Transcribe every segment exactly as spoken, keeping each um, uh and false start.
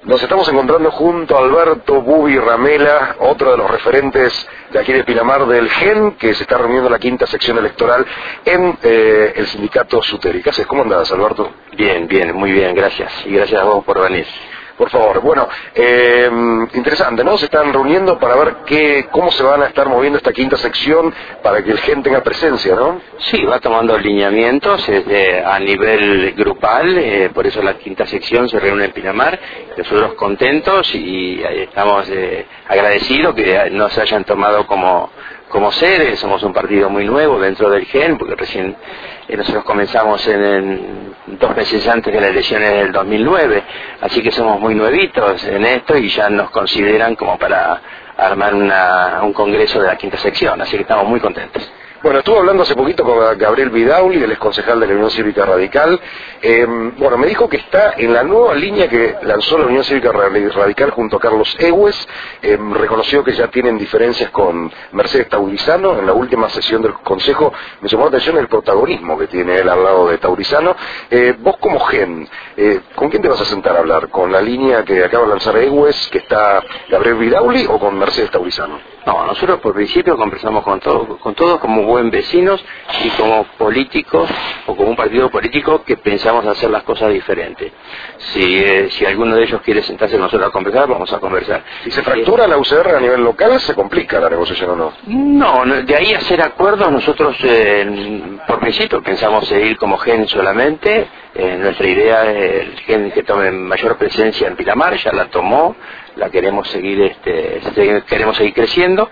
Nos estamos encontrando junto a Alberto Bubi Ramela, otro de los referentes de aquí de Pinamar del G E N, que se está reuniendo en la quinta sección electoral en eh, el sindicato Suteri. ¿Qué haces? ¿Cómo andás, Alberto? Bien, bien, muy bien, gracias. Y gracias a vos por venir. Por favor, bueno, eh, interesante, ¿no? Se están reuniendo para ver qué, cómo se van a estar moviendo esta quinta sección para que el G E N tenga presencia, ¿no? Sí, va tomando lineamientos eh, a nivel grupal, eh, por eso la quinta sección se reúne en Pinamar. Nosotros contentos y eh, estamos eh, agradecidos que nos hayan tomado como, como sede. Somos un partido muy nuevo dentro del G E N, porque recién eh, nosotros comenzamos en, en dos meses antes de las elecciones del dos mil nueve, así que somos muy nuevitos en esto y ya nos consideran como para armar una, un congreso de la quinta sección, así que estamos muy contentos. Bueno, estuve hablando hace poquito con Gabriel Vidauli, el exconcejal de la Unión Cívica Radical. Eh, bueno, me dijo que está en la nueva línea que lanzó la Unión Cívica Radical junto a Carlos Ewes. Eh, reconoció que ya tienen diferencias con Mercedes Taurizano. En la última sesión del Consejo me llamó la atención el protagonismo que tiene él al lado de Taurizano. Eh, vos como G E N, eh, ¿con quién te vas a sentar a hablar? ¿Con la línea que acaba de lanzar Ewes, que está Gabriel Vidauli, o con Mercedes Taurizano? No, nosotros por principio conversamos con todos, con todos como buen vecinos y como políticos o como un partido político que pensamos hacer las cosas diferentes. Si, eh, si alguno de ellos quiere sentarse con nosotros a conversar, vamos a conversar. Si se fractura la U C R a nivel local, ¿se complica la negociación o no? No, de ahí a hacer acuerdos, nosotros eh, por principio pensamos seguir como G E N solamente. Eh, nuestra idea es el G E N que tome mayor presencia en Pinamar, ya la tomó, la queremos seguir, este, queremos seguir creciendo.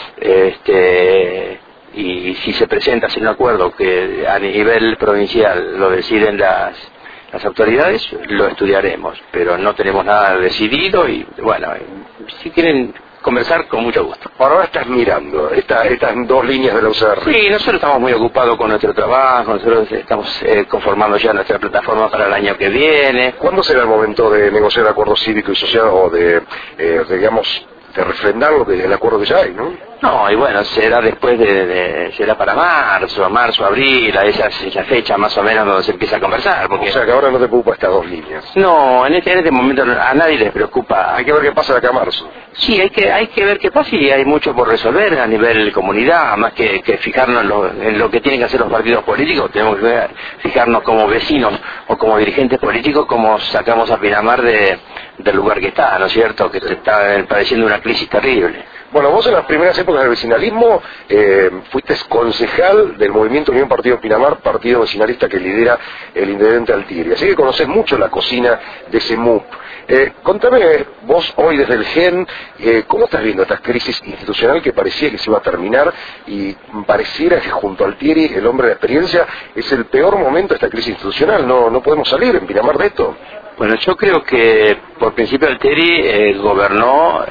Este, y si se presenta sin un acuerdo que a nivel provincial lo deciden las, las autoridades, lo estudiaremos, pero no tenemos nada decidido y bueno, si quieren conversar, con mucho gusto. Ahora estás mirando esta, estas dos líneas de la U C R. Sí, nosotros estamos muy ocupados con nuestro trabajo, nosotros estamos eh, conformando ya nuestra plataforma para el año que viene. ¿Cuándo será el momento de negociar acuerdo cívico y social o de, eh, digamos, de refrendar lo que el acuerdo que ya hay, no? No, y bueno, será después de, de será para marzo, marzo, abril, a esa, esa fecha más o menos donde se empieza a conversar. Porque... O sea que ahora no te preocupa estas dos líneas. No, en este, en este momento a nadie les preocupa. Hay que ver qué pasa de acá a marzo. Sí, hay que hay que ver qué pasa y hay mucho por resolver a nivel comunidad, más que, que fijarnos en lo, en lo que tienen que hacer los partidos políticos. Tenemos que ver, fijarnos como vecinos o como dirigentes políticos cómo sacamos a Pinamar de, del lugar que está, ¿no es cierto? Que se está padeciendo una crisis terrible. Bueno, vos en las primeras épocas del vecinalismo eh, fuiste concejal del Movimiento Unión Partido Pinamar, partido vecinalista que lidera el intendente Altieri. Así que conocés mucho la cocina de ese M U P. Eh, contame vos hoy desde el G E N, eh, ¿cómo estás viendo esta crisis institucional que parecía que se iba a terminar y pareciera que junto a Altieri, el hombre de la experiencia, es el peor momento de esta crisis institucional? No, no podemos salir en Pinamar de esto. Bueno, yo creo que por principio Altieri eh, gobernó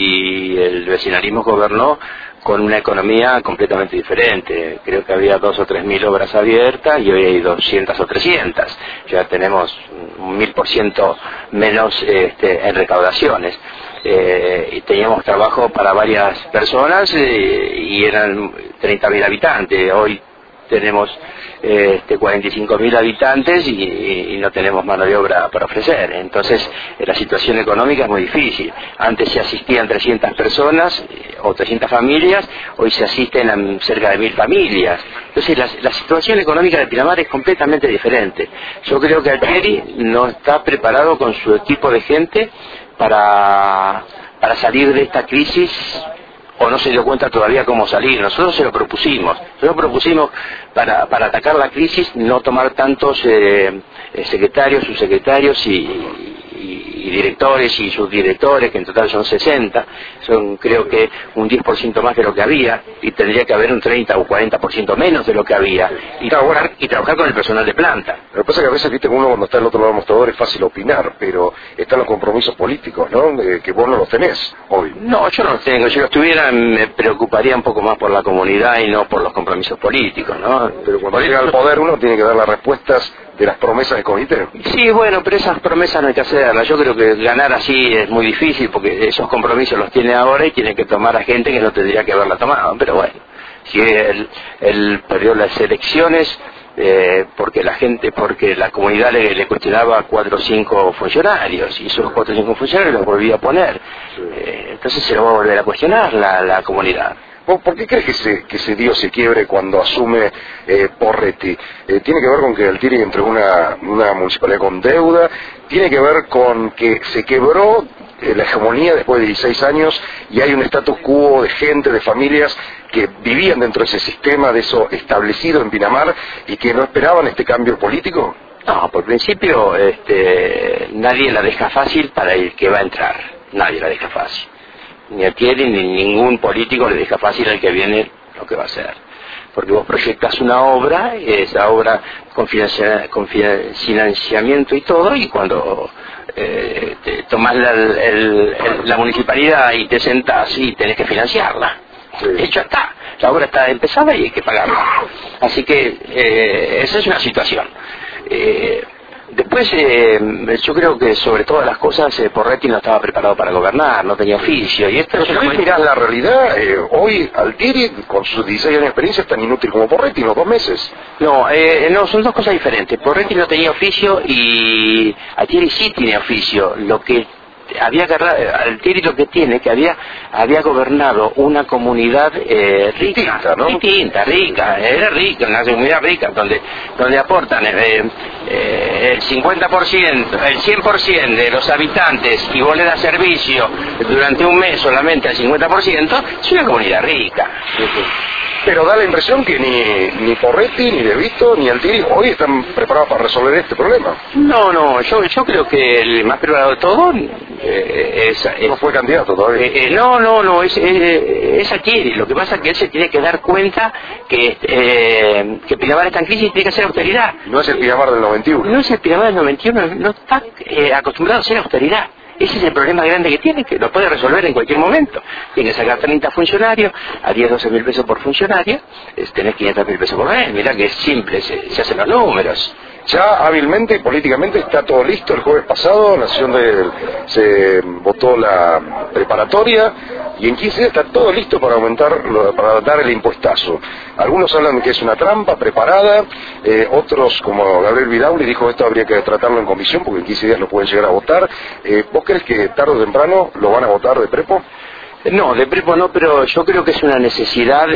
y el vecinalismo gobernó con una economía completamente diferente. Creo que había dos o tres mil obras abiertas y hoy hay doscientas o trescientas. Ya tenemos un mil por ciento menos este, en recaudaciones. Eh, y teníamos trabajo para varias personas eh, y eran treinta mil habitantes. Hoy tenemos eh, este, cuarenta y cinco mil habitantes y, y no tenemos mano de obra para ofrecer. Entonces eh, la situación económica es muy difícil. Antes se asistían trescientas personas eh, o trescientas familias, hoy se asisten a cerca de mil familias. Entonces la, la situación económica de Pinamar es completamente diferente. Yo creo que Altieri no está preparado con su equipo de gente para, para salir de esta crisis, o no se dio cuenta todavía cómo salir. Nosotros se lo propusimos, nosotros propusimos para, para atacar la crisis no tomar tantos eh, secretarios, subsecretarios y, y, y directores y subdirectores, que en total son sesenta, son creo que un diez por ciento más de lo que había, y tendría que haber un treinta o cuarenta por ciento menos de lo que había, y trabajar, y trabajar con el personal de planta. Lo que pasa es que a veces, viste, uno cuando está del otro lado del mostrador es fácil opinar, pero están los compromisos políticos, ¿no? Eh, que vos no los tenés hoy. No, yo no los tengo. Si los tuviera me preocuparía un poco más por la comunidad y no por los compromisos políticos, ¿no? Pero cuando llega al poder uno tiene que dar las respuestas de las promesas del comité. Sí, bueno, pero esas promesas no hay que hacerlas. Yo creo que ganar así es muy difícil porque esos compromisos los tiene ahora y tiene que tomar a gente que no tendría que haberla tomado. Pero bueno, si él, él perdió las elecciones eh, porque la gente, porque la comunidad le, le cuestionaba cuatro o cinco funcionarios, y esos cuatro o cinco funcionarios los volvía a poner. Eh, entonces se lo va a volver a cuestionar la, la comunidad. ¿Por qué crees que se, que se dio ese quiebre cuando asume eh, Porretti? Eh, ¿Tiene que ver con que Altieri entró en una, una municipalidad con deuda? ¿Tiene que ver con que se quebró eh, la hegemonía después de dieciséis años y hay un status quo de gente, de familias que vivían dentro de ese sistema, de eso establecido en Pinamar y que no esperaban este cambio político? No, por principio este, nadie la deja fácil para el que va a entrar, nadie la deja fácil. Ni Altieri ni ningún político le deja fácil al que viene lo que va a hacer. Porque vos proyectas una obra, esa obra con, financia, con financiamiento y todo, y cuando eh, te tomás la, el, el, la municipalidad y te sentás y tenés que financiarla. Sí. De hecho está, la obra está empezada y hay que pagarla. Así que eh, esa es una situación. Eh, Después, eh, yo creo que sobre todas las cosas, eh, Porretti no estaba preparado para gobernar, no tenía oficio. Y esto Pero si hoy mirás la realidad, eh, hoy Altieri, con sus dieciséis años de experiencia, es tan inútil como Porretti en los dos meses. No, eh, no, son dos cosas diferentes. Porretti no tenía oficio y Altieri sí tiene oficio. Lo que había agarrado, Altieri lo que tiene, que había había gobernado una comunidad eh, rica, distinta, ¿no? distinta, rica, era rica, una comunidad rica, donde donde aportan eh, eh, el cincuenta por ciento, el cien por ciento de los habitantes y vos le das servicio durante un mes solamente al cincuenta por ciento, es una comunidad rica. Pero da la impresión que ni, ni Porretti, ni De Vito, ni Altieri hoy están preparados para resolver este problema. No, no, yo yo creo que el más preparado de todo eh, es, es... No fue candidato todavía. Eh, eh, no, no, no, es, eh, es Altieri. Lo que pasa es que él se tiene que dar cuenta que, eh, que Pinamar está en crisis y tiene que hacer austeridad. No es el Pinamar del noventa y uno. No es el Pinamar del noventa y uno, no está eh, acostumbrado a hacer austeridad. Ese es el problema grande que tiene, que lo puede resolver en cualquier momento. Tiene que sacar treinta funcionarios, a diez, doce mil pesos por funcionario, es tener quinientos mil pesos por mes. Mirá que es simple, se, se hacen los números. Ya hábilmente, políticamente, está todo listo. El jueves pasado, Nación de, se votó la preparatoria y en quince días está todo listo para aumentar, para dar el impuestazo. Algunos hablan que es una trampa preparada, eh, otros, como Gabriel Vidauli, dijo esto habría que tratarlo en comisión porque en quince días lo pueden llegar a votar. Eh, ¿Vos crees que tarde o temprano lo van a votar de prepo? No, de prepo no, pero yo creo que es una necesidad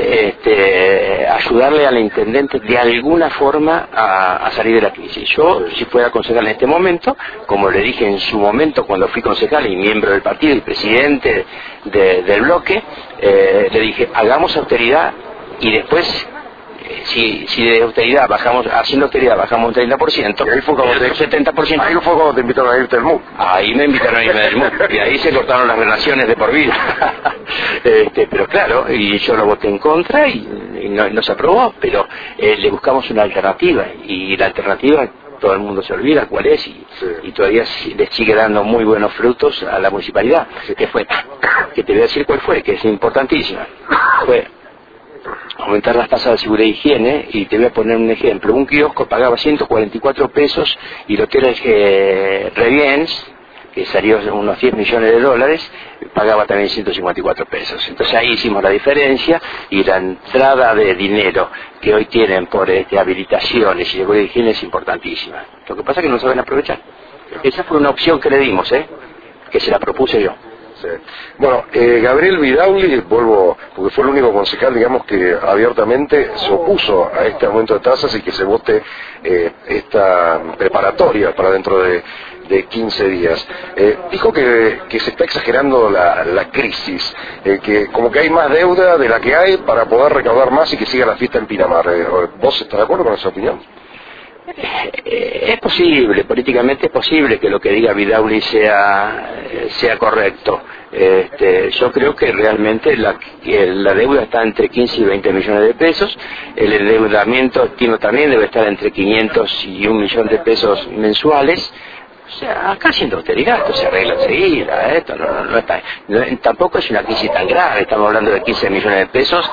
este, ayudarle al intendente de alguna forma a, a salir de la crisis. Yo, si fuera concejal en este momento, como le dije en su momento cuando fui concejal y miembro del partido y presidente de, del bloque, eh, le dije, hagamos austeridad y después... Si, si de austeridad bajamos, haciendo austeridad bajamos un treinta por ciento, y ahí fue como te, setenta por ciento. Ahí fue cuando te invitaron a irte del M U. Ahí me invitaron a irme del M U. Y ahí se cortaron las relaciones de por vida. este, pero claro, y yo lo voté en contra y, y no, no se aprobó, pero eh, le buscamos una alternativa. Y la alternativa, todo el mundo se olvida cuál es, y, sí. y todavía les sigue dando muy buenos frutos a la municipalidad. Que fue, que te voy a decir cuál fue, que es importantísima. Fue aumentar las tasas de seguridad e higiene, y te voy a poner un ejemplo. Un kiosco pagaba ciento cuarenta y cuatro pesos y el hotel eh, Reviens, que salió unos diez millones de dólares, pagaba también ciento cincuenta y cuatro pesos. Entonces ahí hicimos la diferencia, y la entrada de dinero que hoy tienen por este, habilitaciones y seguridad e higiene es importantísima. Lo que pasa es que no saben aprovechar. Esa fue una opción que le dimos, ¿eh? que se la propuse yo. Sí. Bueno, eh, Gabriel Vidauli, vuelvo, porque fue el único concejal, digamos, que abiertamente se opuso a este aumento de tasas y que se vote eh, esta preparatoria para dentro de, de quince días. Eh, dijo que, que se está exagerando la, la crisis, eh, que como que hay más deuda de la que hay para poder recaudar más y que siga la fiesta en Pinamar. Eh, ¿Vos estás de acuerdo con esa opinión? Es posible, políticamente es posible que lo que diga Vidauli sea, sea correcto. Este, yo creo que realmente la, que la deuda está entre quince y veinte millones de pesos, el endeudamiento estimo también debe estar entre quinientos y un millón de pesos mensuales. O sea, acá haciendo austeridad, esto se arregla enseguida, esto no, no, no está, no, tampoco es una crisis tan grave, estamos hablando de quince millones de pesos,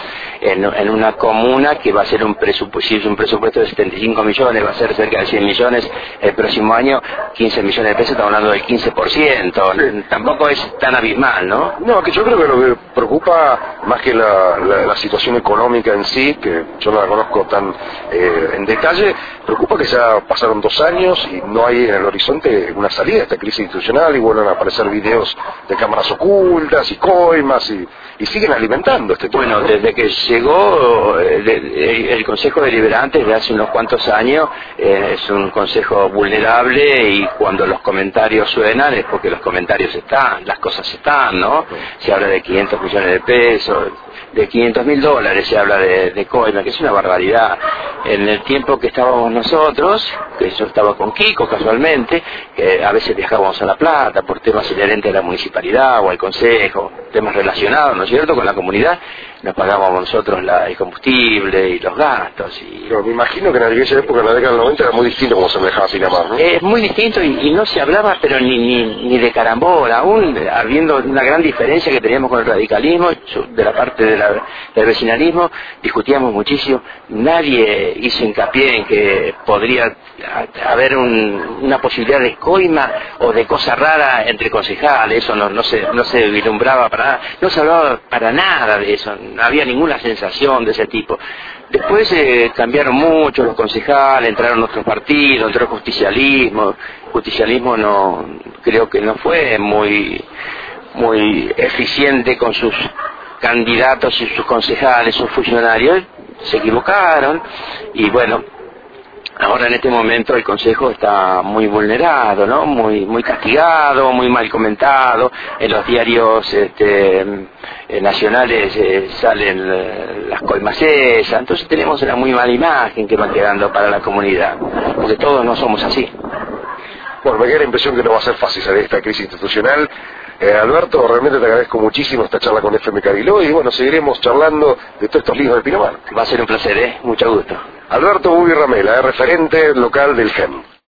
en, en una comuna que va a ser un presupuesto, si es un presupuesto de setenta y cinco millones, va a ser cerca de cien millones el próximo año, quince millones de pesos, estamos hablando del quince por ciento, sí. Tampoco es tan abismal, ¿no? No, que yo creo que lo que preocupa más que la, la, la situación económica en sí, que yo no la conozco tan eh, en detalle, preocupa que ya pasaron dos años y no hay en el horizonte una salida de esta crisis institucional y vuelven a aparecer videos de cámaras ocultas y coimas y, y siguen alimentando este tema. Bueno, ¿no? Desde que llegó el, el, el Consejo Deliberante de hace unos cuantos años, eh, es un consejo vulnerable y cuando los comentarios suenan es porque los comentarios están, las cosas están, ¿no? Se habla de quinientos millones de pesos, de quinientos mil dólares se habla de, de coima, que es una barbaridad. En el tiempo que estábamos nosotros, que yo estaba con Kiko casualmente, que a veces viajábamos a La Plata por temas inherentes a la municipalidad o al consejo, temas relacionados, ¿no es cierto?, con la comunidad, nos pagábamos nosotros la, el combustible y los gastos. Y... Pero me imagino que en aquella época, en la década del noventa, era muy distinto como se manejaba Pinamar, ¿no? Es muy distinto y, y no se hablaba, pero ni, ni, ni de carambola, aún habiendo una gran diferencia que teníamos con el radicalismo, de la parte de la, del vecinalismo, discutíamos muchísimo, nadie hizo hincapié en que podría haber un, una posibilidad de coima o de cosa rara entre concejales, eso no, no, se, no se vislumbraba para nada, no se hablaba para nada de eso, no había ninguna sensación de ese tipo. Después eh, cambiaron mucho los concejales, entraron otros partidos, entró el justicialismo, el justicialismo no, creo que no fue muy, muy eficiente con sus candidatos y sus concejales, sus funcionarios, se equivocaron y bueno, ahora en este momento el Consejo está muy vulnerado, ¿no? Muy muy castigado, muy mal comentado. En los diarios este, eh, nacionales eh, salen eh, las coimas esas. Entonces tenemos una muy mala imagen que va quedando para la comunidad, porque todos no somos así. Bueno, me queda la impresión que no va a ser fácil salir de esta crisis institucional. Eh, Alberto, realmente te agradezco muchísimo esta charla con F M Cariló y bueno, seguiremos charlando de todos estos líos del Pinamar. Va a ser un placer, ¿eh? Mucho gusto. Alberto Bubi Ramela, eh, referente local del G E M.